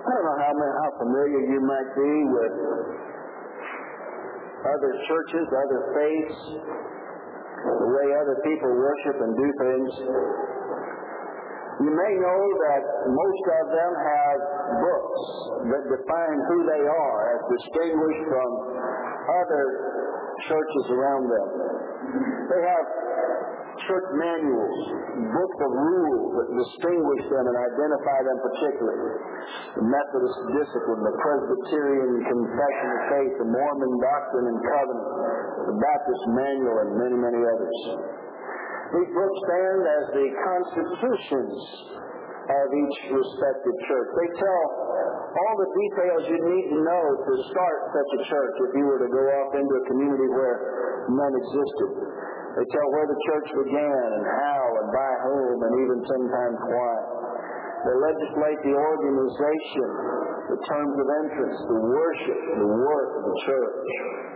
I don't know how familiar you might be with other churches, other faiths, the way other people worship and do things. You may know that most of them have books that define who they are as distinguished from other churches around them. They have church manuals, books of rules that distinguish them and identify them particularly. The Methodist Discipline, the Presbyterian Confession of Faith, the Mormon Doctrine and Covenant, the Baptist Manual, and many, many others. These books stand as the constitutions of each respective church. They tell all the details you need to know to start such a church if you were to go off into a community where none existed. They tell where the church began and how and by whom and even sometimes why. They legislate the organization, the terms of entrance, the worship, the work of the church.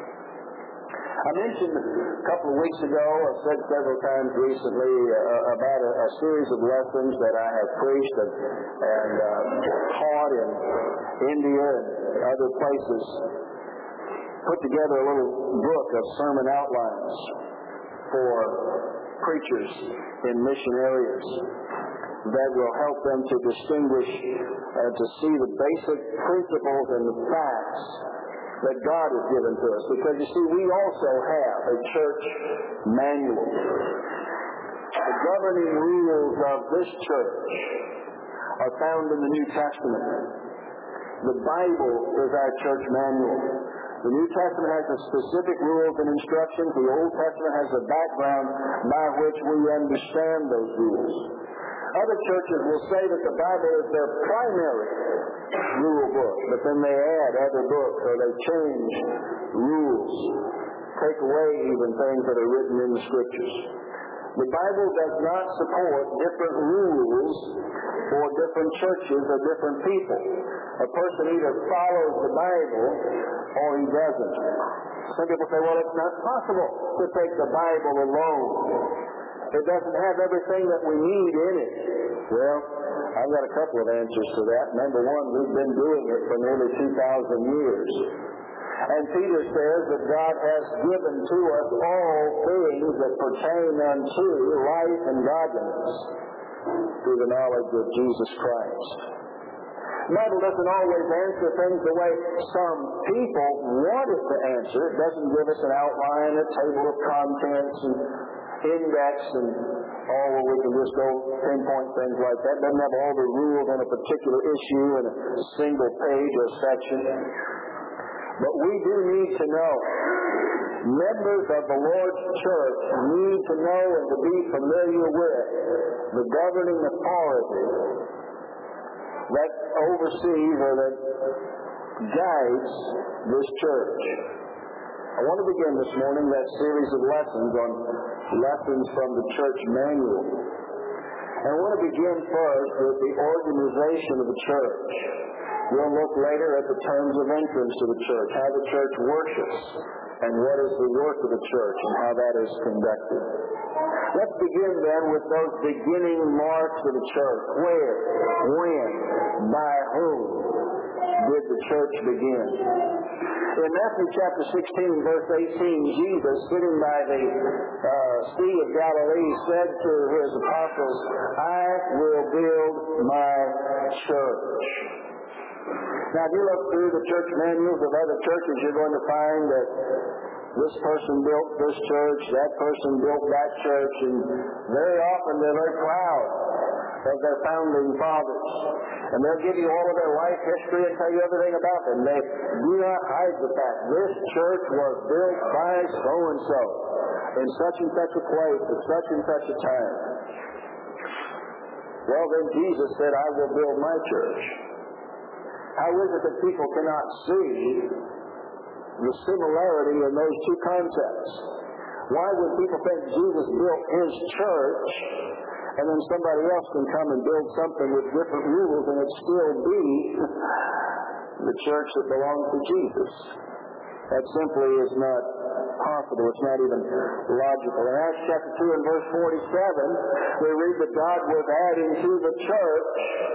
I mentioned a couple of weeks ago, I've said several times recently, about a series of lessons that I have preached and taught in India and other places. Put together a little book of sermon outlines for preachers in mission areas that will help them to distinguish and to see the basic principles and the facts that God has given to us. Because you see, we also have a church manual. The governing rules of this church are found in the New Testament. The Bible is our church manual. The New Testament has the specific rules and instructions. The Old Testament has a background by which we understand those rules. Other churches will say that the Bible is their primary rule book, but then they add other books or they change rules, take away even things that are written in the Scriptures. The Bible does not support different rules for different churches or different people. A person either follows the Bible or he doesn't. Some people say, well, it's not possible to take the Bible alone. It doesn't have everything that we need in it. Well, I've got a couple of answers to that. Number one, we've been doing it for nearly 2,000 years. And Peter says that God has given to us all things that pertain unto life and godliness through the knowledge of Jesus Christ. The Bible doesn't always answer things the way some people want it to answer. It doesn't give us an outline, a table of contents, and index, and all where we can just go pinpoint things like that. It doesn't have all the rules on a particular issue in a single page or section. But we do need to know. Members of the Lord's church need to know and to be familiar with the governing authority that oversees or that guides this church. I want to begin this morning that series of lessons on lessons from the church manual. And I want to begin first with the organization of the church. We'll look later at the terms of entrance to the church, how the church worships, and what is the work of the church and how that is conducted. Let's begin then with those beginning marks of the church. Where, when, by whom did the church begin? In Matthew chapter 16, verse 18, Jesus, sitting by the Sea of Galilee, said to his apostles, I will build my church. Now, if you look through the church manuals of other churches, you're going to find that this person built this church, that person built that church, and very often they're very proud of their founding fathers. And they'll give you all of their life history and tell you everything about them. They do not hide the fact this church was built by so-and-so in such and such a place at such and such a time. Well, then Jesus said, I will build my church. How is it that people cannot see the similarity in those two concepts? Why would people think Jesus built his church and then somebody else can come and build something with different rules and it still be the church that belongs to Jesus? That simply is not possible. It's not even logical. In Acts chapter 2 and verse 47, we read that God was adding to the church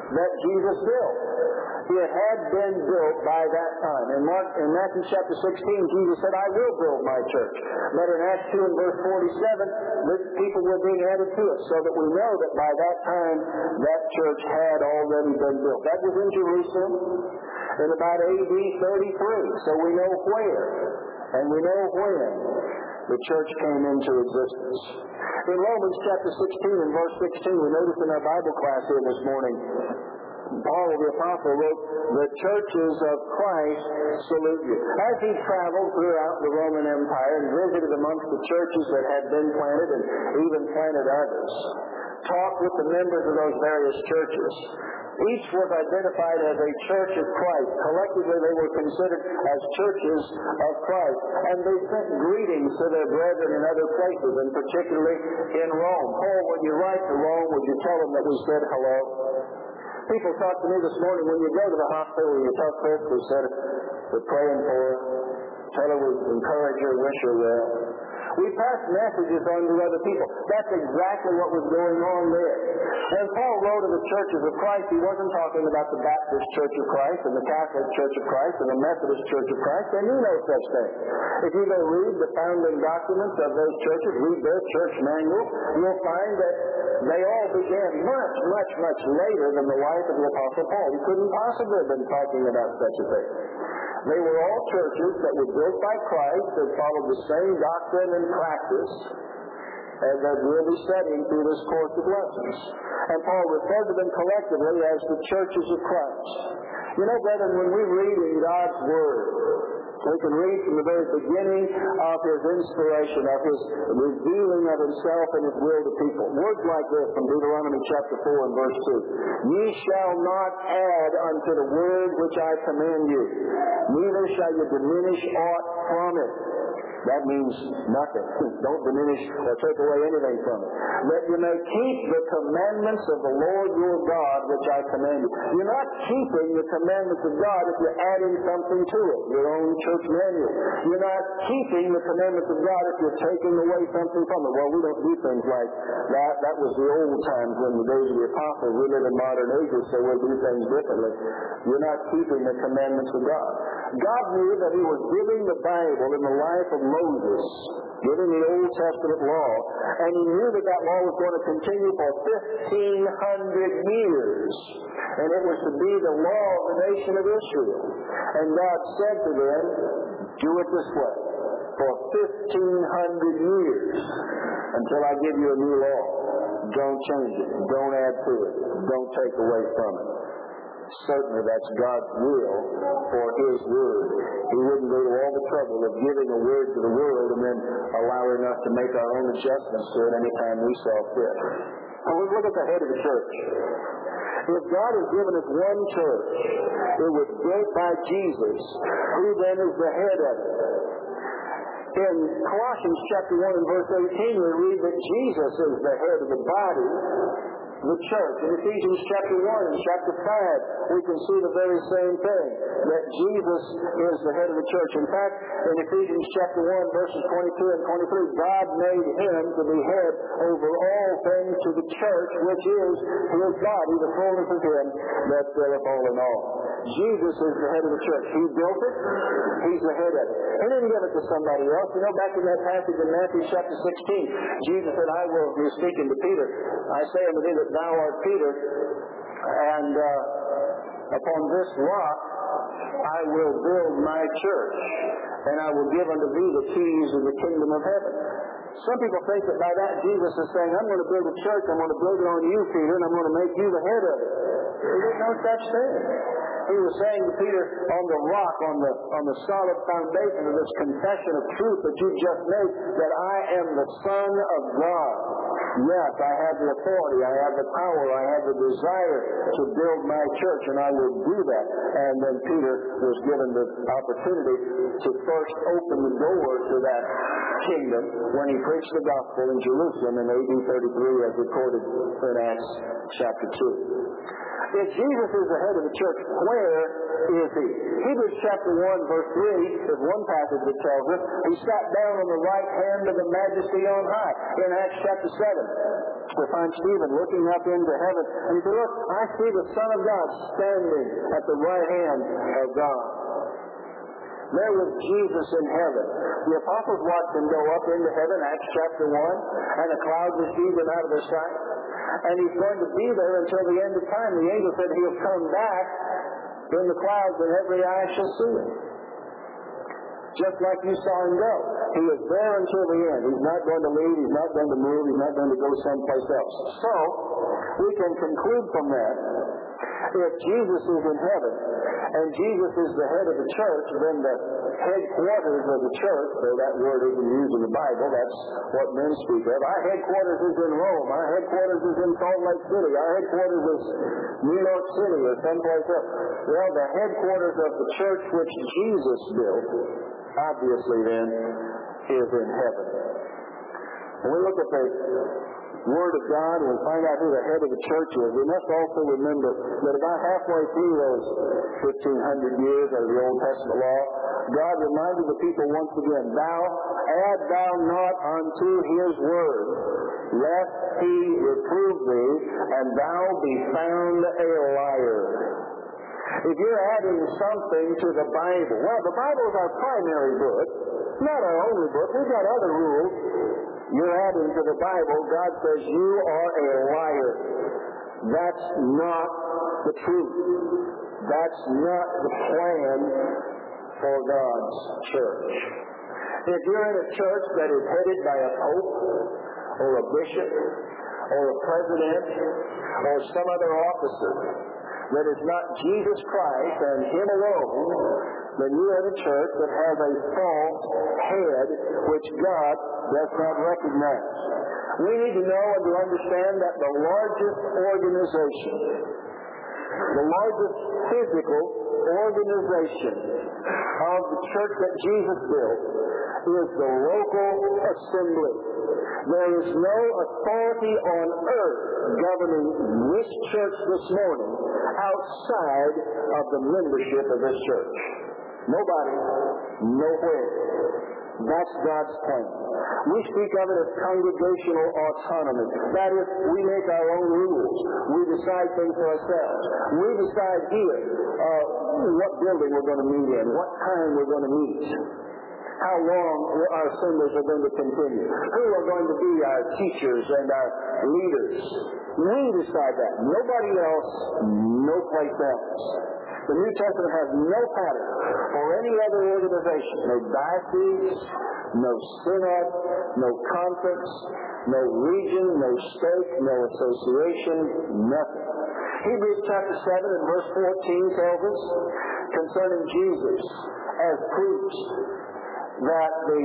that Jesus built. It had been built by that time. In Matthew chapter 16, Jesus said, I will build my church. But in Acts 2 and verse 47, the people were being added to it, so that we know that by that time, that church had already been built. That was in Jerusalem in about AD 33. So we know where, and we know when the church came into existence. In Romans chapter 16 and verse 16, we noticed in our Bible class here this morning, Paul the Apostle wrote, the churches of Christ salute you. As he traveled throughout the Roman Empire and visited amongst the churches that had been planted and even planted others, talked with the members of those various churches, each was identified as a church of Christ. Collectively, they were considered as churches of Christ. And they sent greetings to their brethren in other places, and particularly in Rome. Paul, when you write to Rome, would you tell them that we said hello? People talk to me this morning, when you go to the hospital and you talk to us, we said, we're praying for her. Tell her we encourage her, wish her well. We pass messages on to other people. That's exactly what was going on there. When Paul wrote of the churches of Christ, he wasn't talking about the Baptist Church of Christ and the Catholic Church of Christ and the Methodist Church of Christ. They knew no such thing. If you go read the founding documents of those churches, read their church manual, you'll find that they all began much, much, much later than the life of the Apostle Paul. He couldn't possibly have been talking about such a thing. They were all churches that were built by Christ that followed the same doctrine and practice as we'll be studying through this course of lessons. And Paul referred to them collectively as the churches of Christ. You know, brethren, when we read in God's Word, we can read from the very beginning of His inspiration, of His revealing of Himself and His will to people. Words like this from Deuteronomy chapter 4 and verse 2. Ye shall not add unto the word which I command you, neither shall you diminish aught from it. That means nothing. Don't diminish or take away anything from it. That you may keep the commandments of the Lord your God, which I command you. You're not keeping the commandments of God if you're adding something to it, your own church manual. You're not keeping the commandments of God if you're taking away something from it. Well, we don't do things like that. That was the old times when the days of the apostles. We live in modern ages, so we'll do things differently. You're not keeping the commandments of God. God knew that He was giving the Bible in the life of Moses, giving the Old Testament law, and He knew that that law was going to continue for 1,500 years. And it was to be the law of the nation of Israel. And God said to them, do it this way for 1,500 years until I give you a new law. Don't change it. Don't add to it. Don't take away from it. Certainly that's God's will for His Word. He wouldn't go to all the trouble of giving a word to the world and then allowing us to make our own adjustments to it anytime we saw fit. Now let's look at the head of the church. If God has given us one church, it was built by Jesus, who then is the head of it. In Colossians chapter 1 and verse 18, we read that Jesus is the head of the body, the church. In Ephesians chapter 1 and chapter 5, we can see the very same thing, that Jesus is the head of the church. In fact, in Ephesians chapter 1, verses 22 and 23, God made Him to be head over all things to the church, which is His body, the fullness of Him that filleth all in all. Jesus is the head of the church. He built it. He's the head of it. He didn't give it to somebody else. You know, back in that passage in Matthew chapter 16, Jesus said, I will, He was speaking to Peter, I say unto thee that thou art Peter, and upon this rock I will build my church, and I will give unto thee the keys of the kingdom of heaven. Some people think that by that Jesus is saying, I'm going to build a church, I'm going to build it on you, Peter, and I'm going to make you the head of it. There is no such thing. He was saying to Peter, on the rock, on the solid foundation of this confession of truth that you just made, that I am the Son of God. Yes, I have the authority, I have the power, I have the desire to build my church, and I will do that. And then Peter was given the opportunity to first open the door to that kingdom when he preached the gospel in Jerusalem in AD 33 as recorded in Acts chapter 2. If Jesus is the head of the church, where is he? Hebrews chapter 1, verse 3 is one passage that tells us he sat down on the right hand of the majesty on high. In Acts chapter 7, we find Stephen looking up into heaven, and he said, look, I see the Son of God standing at the right hand of God. There was Jesus in heaven. The apostles watched him go up into heaven, Acts chapter 1, and a cloud received him out of their sight. And he's going to be there until the end of time. The angel said he'll come back in the clouds and every eye shall see him. Just like you saw him go. He is there until the end. He's not going to leave. He's not going to move. He's not going to go someplace else. So, we can conclude from that, if Jesus is in heaven, and Jesus is the head of the church, then the headquarters of the church, though that word isn't used in the Bible, that's what men speak of. Our headquarters is in Rome. Our headquarters is in Salt Lake City. Our headquarters is New York City or someplace else. Well, the headquarters of the church which Jesus built, obviously then, is in heaven. When we look at the Word of God and we find out who the head of the church is, we must also remember that about halfway through those 1,500 years of the Old Testament law, God reminded the people once again, add thou not unto his word, lest he reprove thee, and thou be found a liar. If you're adding something to the Bible, well, the Bible is our primary book, not our only book. We've got other rules. You're adding to the Bible, God says you are a liar. That's not the truth. That's not the plan for God's church. If you're in a church that is headed by a pope or a bishop or a president or some other officer that is not Jesus Christ and him alone, then you are in a church that has a false head which God does not recognize. We need to know and to understand that the largest organization, the largest physical organization of the church that Jesus built is the local assembly. There is no authority on earth governing this church this morning outside of the membership of this church. Nobody, nowhere. That's God's plan. We speak of it as congregational autonomy. That is, we make our own rules. We decide things for ourselves. We decide here what building we're going to meet in, what time we're going to meet, how long our assemblies are going to continue, who are going to be our teachers and our leaders. We decide that. Nobody else, no place else. The New Testament has no pattern for any other organization. No diocese, no synod, no conference, no region, no state, no association, nothing. Hebrews chapter 7 and verse 14 tells us concerning Jesus as priest that the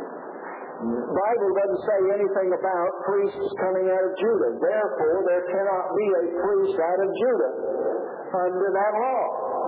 Bible doesn't say anything about priests coming out of Judah. Therefore, there cannot be a priest out of Judah under that law.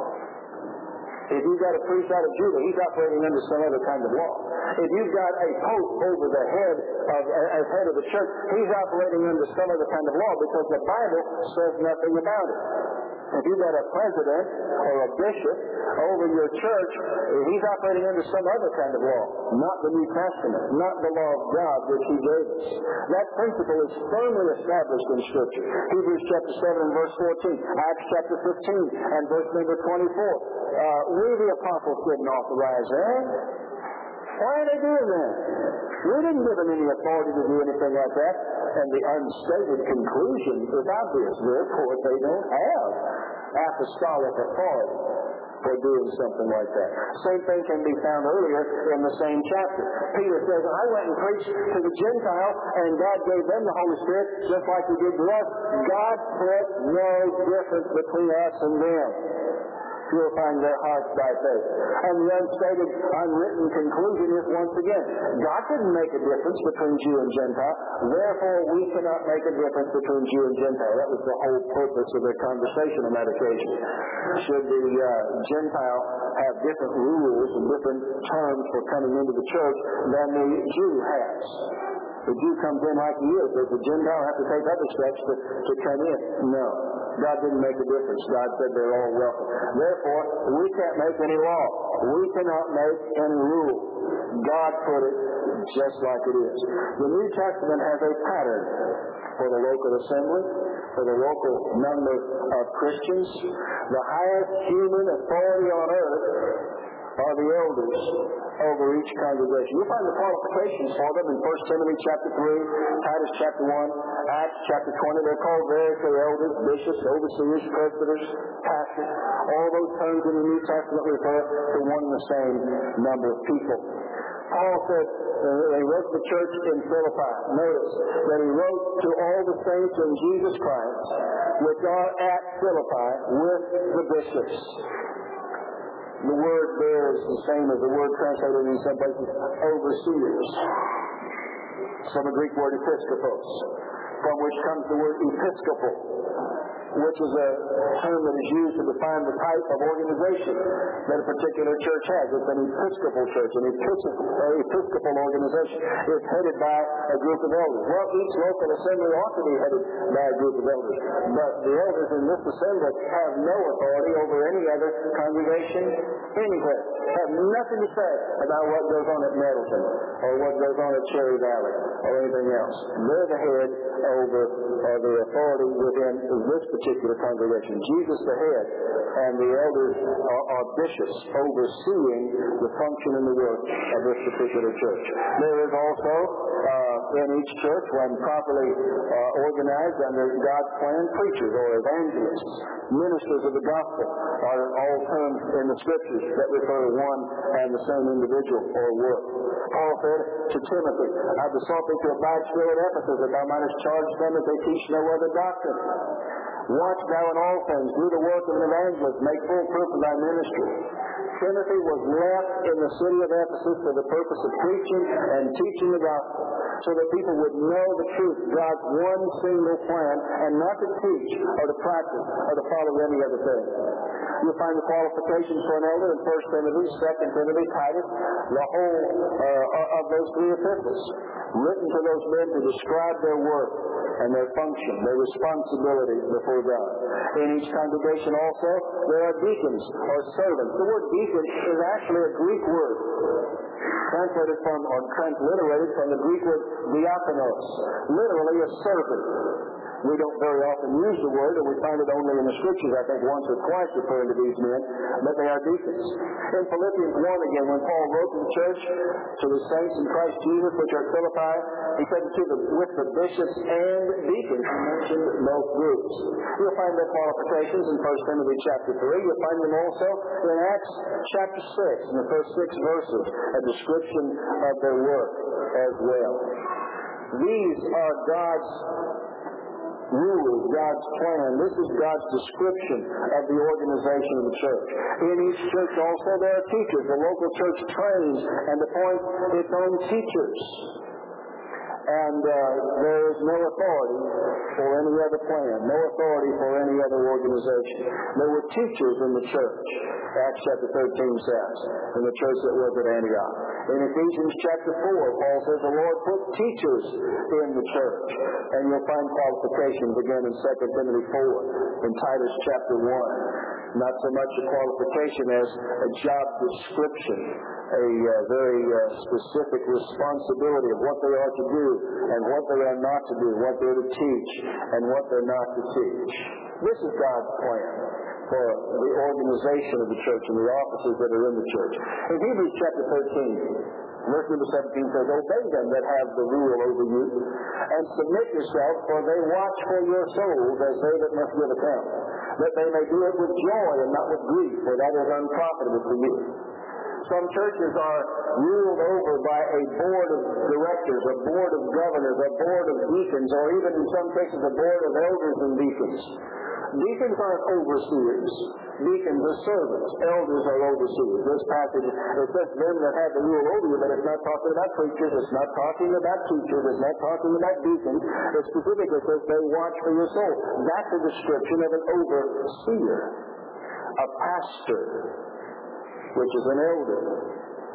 If you've got a priest out of Judah, he's operating under some other kind of law. If you've got a pope over the head as head of the church, he's operating under some other kind of law because the Bible says nothing about it. If you've got a president or a bishop over your church, he's operating under some other kind of law, not the New Testament, not the law of God which he gave us. That principle is firmly established in Scripture. Hebrews chapter 7 and verse 14, Acts chapter 15 and verse number 24. We the apostles didn't authorize that. Why are they doing that? We didn't give them any authority to do anything like that. And the unstated conclusion is obvious. Therefore, they don't have apostolic authority for doing something like that. Same thing can be found earlier in the same chapter. Peter says, I went and preached to the Gentiles, and God gave them the Holy Spirit just like he did to us. God put no difference between us and them, purifying their hearts by faith. And the unstated, unwritten conclusion is once again, God didn't make a difference between Jew and Gentile, therefore we cannot make a difference between Jew and Gentile. That was the whole purpose of their conversation on that occasion. Should the Gentile have different rules and different terms for coming into the church than the Jew has? The Jew comes in like he is. Does the Gentile have to take other steps to come in? No. God didn't make a difference. God said they're all welcome. Therefore, we can't make any law. We cannot make any rule. God put it just like it is. The New Testament has a pattern for the local assembly, for the local number of Christians. The highest human authority on earth are the elders over each congregation. You find the qualifications for them in 1 Timothy chapter 3, Titus chapter 1, Acts chapter 20. They're called variously elders, bishops, overseers, presbyters, pastors. All those terms in the New Testament refer to one and the same number of people. Paul said, he wrote to the church in Philippi. Notice that he wrote to all the saints in Jesus Christ, which are at Philippi, with the bishops. The word there is the same as the word translated in some places, overseers. From the Greek word episkopos, from which comes the word episcopal, which is a term that is used to define the type of organization that a particular church has. It's an episcopal church, an episcopal organization. It's headed by a group of elders. Well, each local assembly ought to be headed by a group of elders. But the elders in this assembly have no authority over any other congregation anywhere. Have nothing to say about what goes on at Nettleton or what goes on at Cherry Valley or anything else. They're the head over the authority within this particular congregation. Jesus the head, and the elders are bishops overseeing the function and the work of this particular church. There is also in each church, when properly organized under God's plan, preachers or evangelists, ministers of the gospel are all terms in the Scriptures that refer to one and the same individual or work. Paul said to Timothy, I besought thee to abide still at Ephesus, that thou mightest charge them that they teach no other doctrine. Watch thou in all things, do the work of an evangelist, make full proof of thy ministry. Timothy was left in the city of Ephesus for the purpose of preaching and teaching the gospel, so that people would know the truth, God's one single plan, and not to teach or to practice or to follow any other thing. You'll find the qualifications for an elder in 1 Timothy, 2 Timothy, Titus, the whole of those three epistles, written to those men to describe their work and their function, their responsibility before God. In each congregation also, there are deacons or servants. The word deacon is actually a Greek word, translated from or transliterated from the Greek word diakonos, literally a servant. We don't very often use the word, and we find it only in the Scriptures, I think, once or twice referring to these men, but they are deacons. In Philippians 1 again, when Paul wrote to the church, to the saints in Christ Jesus, which are at Philippi, he said with the bishops and deacons, he mentioned both groups. You'll find their qualifications in 1 Timothy chapter 3. You'll find them also in Acts chapter 6, in the first 6 verses, a description of their work as well. These are God's rules, God's plan. This is God's description of the organization of the church. In each church also there are teachers. The local church trains and appoints its own teachers. And there is no authority for any other plan, no authority for any other organization. There were teachers in the church, Acts chapter 13 says, in the church that was at Antioch. In Ephesians chapter 4, Paul says the Lord put teachers in the church. And you'll find qualifications again in 2 Timothy 4, in Titus chapter 1. Not so much a qualification as a job description, a very specific responsibility of what they are to do and what they are not to do, what they're to teach and what they're not to teach. This is God's plan for the organization of the church and the offices that are in the church. In Hebrews chapter 13, verse number 17 says, obey them that have the rule over you, and submit yourselves, for they watch for your souls as they that must give account, that they may do it with joy and not with grief, for that is unprofitable for you. Some churches are ruled over by a board of directors, a board of governors, a board of deacons, or even in some cases a board of elders and deacons. Deacons aren't overseers. Deacons are servants. Elders are overseers. This passage, it says them that have the rule over you, but it's not talking about preachers, it's not talking about teachers, it's not talking about deacons. It specifically says they watch for your soul. That's a description of an overseer. A pastor, which is an elder,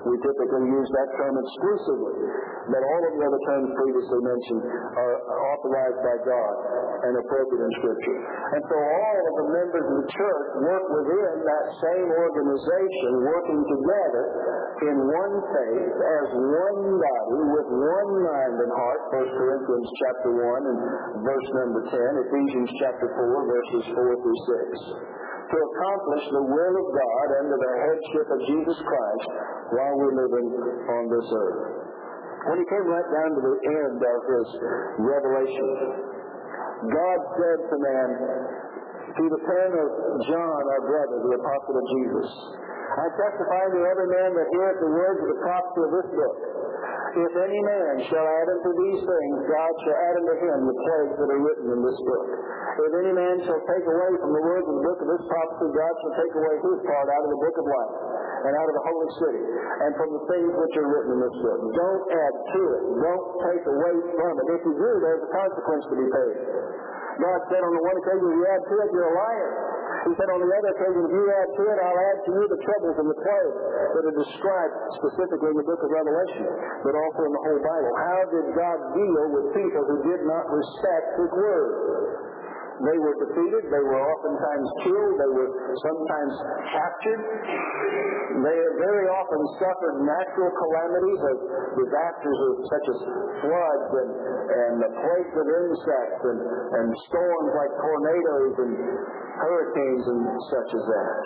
We typically use that term exclusively, but all of the other terms previously mentioned are authorized by God and appropriate in Scripture. And so all of the members of the church work within that same organization, working together in one faith, as one body, with one mind and heart, 1 Corinthians chapter 1 and verse number 10, Ephesians chapter 4, verses 4 through 6. To accomplish the will of God under the headship of Jesus Christ while we're living on this earth. When he came right down to the end of his revelation, God said to man, through the pen of John, our brother, the apostle of Jesus, I testify to every man that heareth the words of the prophecy of this book. If any man shall add unto these things, God shall add unto him the plagues that are written in this book. If any man shall take away from the words of the book of this prophecy, God shall take away his part out of the book of life, and out of the holy city, and from the things which are written in this book. Don't add to it. Don't take away from it. If you do, there's a consequence to be paid. God said on the one occasion, if you add to it, you're a liar. He said on the other occasion, if you add to it, I'll add to you the troubles and the plagues that are described specifically in the book of Revelation, but also in the whole Bible. How did God deal with people who did not respect His word? They were defeated. They were oftentimes killed. They were sometimes captured. They very often suffered natural calamities of disasters such as floods and the plagues of insects and storms like tornadoes and hurricanes and such as that.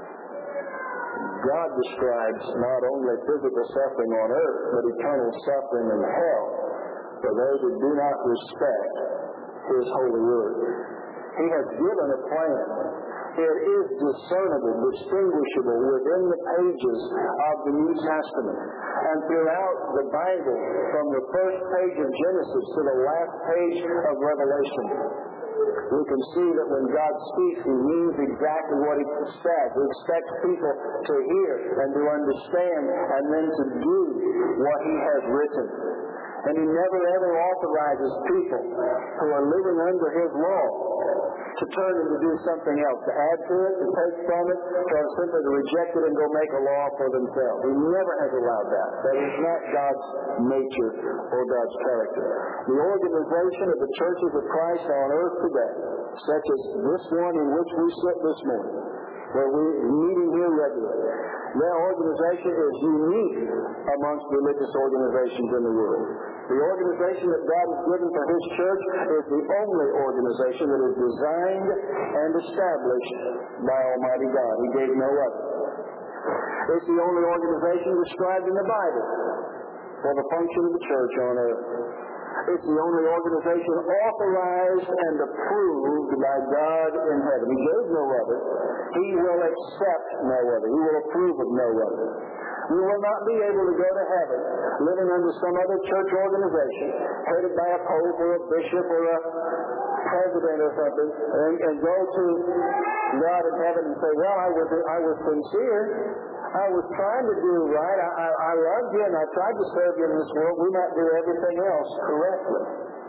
God describes not only physical suffering on earth, but eternal suffering in hell for those who do not respect His holy word. He has given a plan. It is discernible, distinguishable within the pages of the New Testament. And throughout the Bible, from the first page of Genesis to the last page of Revelation, we can see that when God speaks, He means exactly what He says. He expects people to hear and to understand and then to do what He has written. And He never ever authorizes people who are living under His law to turn and to do something else, to add to it, to take from it, or simply to reject it and go make a law for themselves. He never has allowed that. That is not God's nature or God's character. The organization of the churches of Christ on earth today, such as this one in which we sit this morning, where we're meeting here regularly, their organization is unique amongst religious organizations in the world. The organization that God has given for His church is the only organization that is designed and established by Almighty God. He gave no other. It's the only organization described in the Bible for the function of the church on earth. It's the only organization authorized and approved by God in heaven. He gave no other. He will accept no other. He will approve of no other. We will not be able to go to heaven living under some other church organization headed by a pope or a bishop or a president or something and go to God in heaven and say, well, I was sincere. I was trying to do right. I loved you and I tried to serve you in this world. We might do everything else correctly.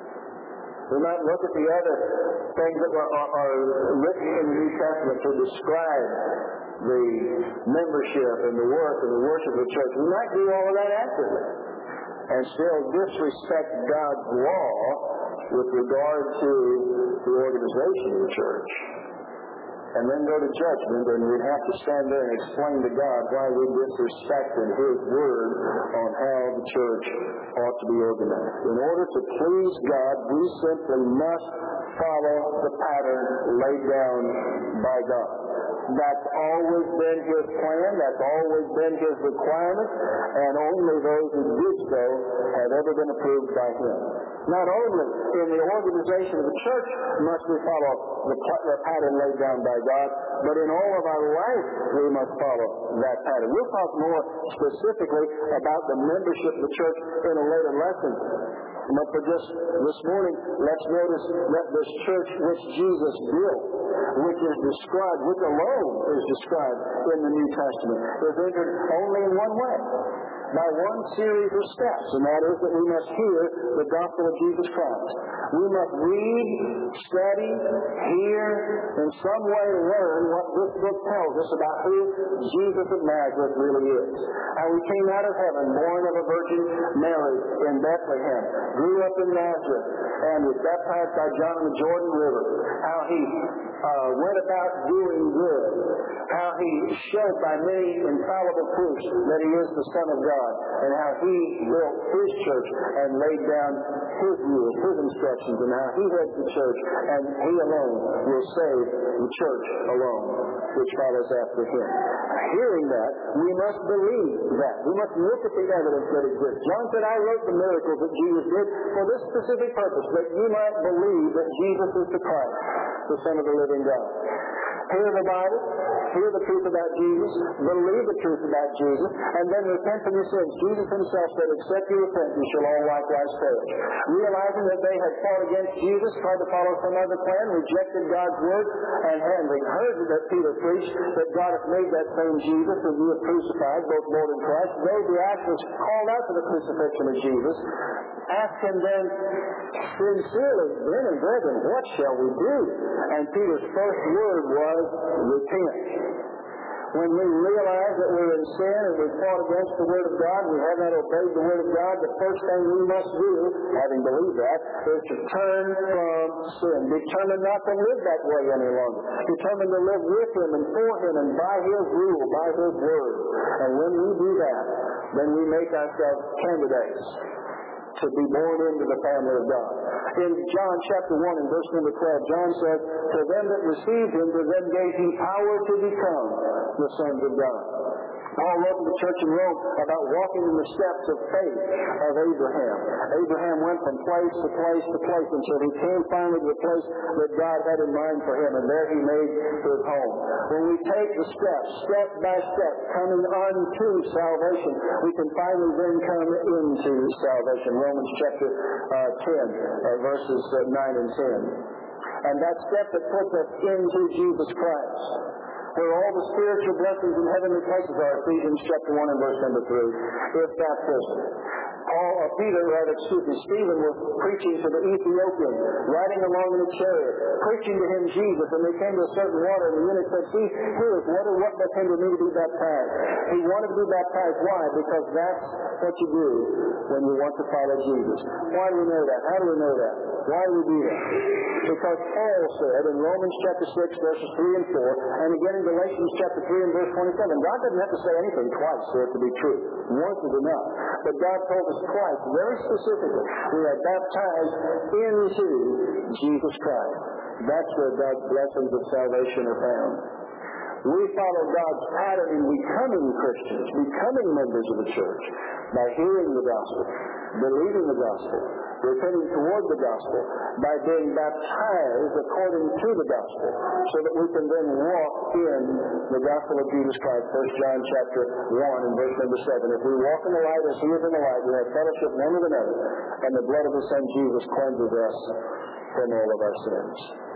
We might look at the other things that are written in the New Testament to describe the membership and the work and the worship of the church. We might do all of that accurately and still disrespect God's law with regard to the organization of the church. And then go to judgment, and we'd have to stand there and explain to God why we disrespected His word on how the church ought to be organized. In order to please God, we simply must follow the pattern laid down by God. That's always been His plan. That's always been His requirement. And only those who did so have ever been approved by Him. Not only in the organization of the church must we follow the pattern laid down by God, but in all of our life we must follow that pattern. We'll talk more specifically about the membership of the church in a later lesson. But for just this morning, let's notice that this church which Jesus built, which is described, which alone is described in the New Testament, is entered only in one way. by one series of steps, and that is that we must hear the gospel of Jesus Christ. We must read, study, hear, in some way learn what this book tells us about who Jesus of Nazareth really is. How he came out of heaven, born of a Virgin Mary in Bethlehem, grew up in Nazareth, and was baptized by John in the Jordan River. How he went about doing good. How he showed by many infallible proofs that he is the Son of God. And how he built his church and laid down his rules, his instructions, and how he heads the church, and he alone will save the church alone, which follows after him. Hearing that, we must believe that. We must look at the evidence that exists. John said, I wrote the miracles that Jesus did for this specific purpose, that you might believe that Jesus is the Christ, the Son of the living God. Hear the Bible, hear the truth about Jesus, believe the truth about Jesus, and then repent from your sins. Jesus himself said, except you repent, you shall all likewise perish. Realizing that they had fought against Jesus, tried to follow some other plan, rejected God's word, and having heard that Peter preached that God hath made that same Jesus whom you have crucified, both Lord and Christ, they, the actors, called out to the crucifixion of Jesus, asked him then sincerely, men and brethren, what shall we do? And Peter's first word was, repent. When we realize that we're in sin and we've fought against the Word of God, we have not obeyed the Word of God, the first thing we must do, having believed that, is to turn from sin. Determined not to live that way any longer. Determined to live with Him and for Him and by His rule, by His Word. And when we do that, then we make ourselves candidates to be born into the family of God. In John chapter 1 and verse number 12, John says, to them that received him, to them gave he power to become the sons of God. Paul wrote to the church in Rome about walking in the steps of faith of Abraham. Abraham went from place to place to place until he came finally to the place that God had in mind for him, and there he made his home. When we take the steps, step by step, coming unto salvation, we can finally then come into salvation. Romans chapter 10, verses 9 and 10. And that step that puts us into Jesus Christ, where all the spiritual blessings in heavenly places are, Ephesians chapter 1 and verse number 3, is baptism. Stephen was preaching to the Ethiopian, riding along in a chariot, preaching to him Jesus, and they came to a certain water, and the eunuch said, see, here is water, what does hinder me to be baptized? He wanted to be baptized. Why? Because that's what you do when you want to follow Jesus. Why do we know that? How do we know that? Why do we do that? Because Paul said in Romans chapter 6, verses 3 and 4, and again in Galatians chapter 3 and verse 27, God doesn't have to say anything twice for it to be true. Once is enough. But God told us twice, very specifically, we are baptized into Jesus Christ. That's where God's blessings of salvation are found. We follow God's pattern in becoming Christians, becoming members of the church, by hearing the gospel, believing the gospel, repenting toward the gospel, by being baptized according to the gospel, so that we can then walk in the gospel of Jesus Christ. 1 John chapter 1 and verse number 7. If we walk in the light as He is in the light, we have fellowship one with another, and the blood of His Son Jesus cleanses us from all of our sins.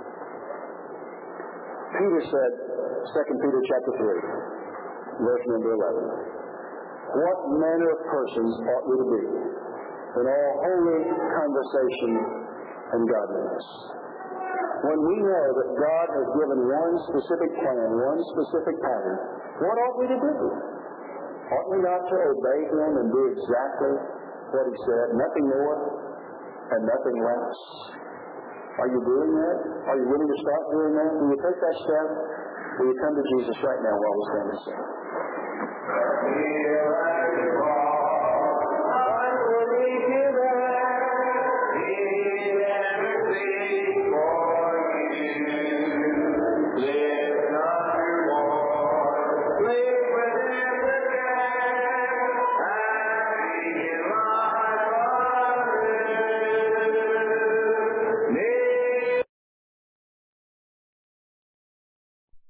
Peter said, 2 Peter chapter 3, verse number 11, what manner of persons ought we to be in all holy conversation and godliness? When we know that God has given one specific plan, one specific pattern, what ought we to do? Ought we not to obey Him and do exactly what He said, nothing more and nothing less? Are you doing that? Are you willing to start doing that? Will you take that step? Will you come to Jesus right now while we stand and sing?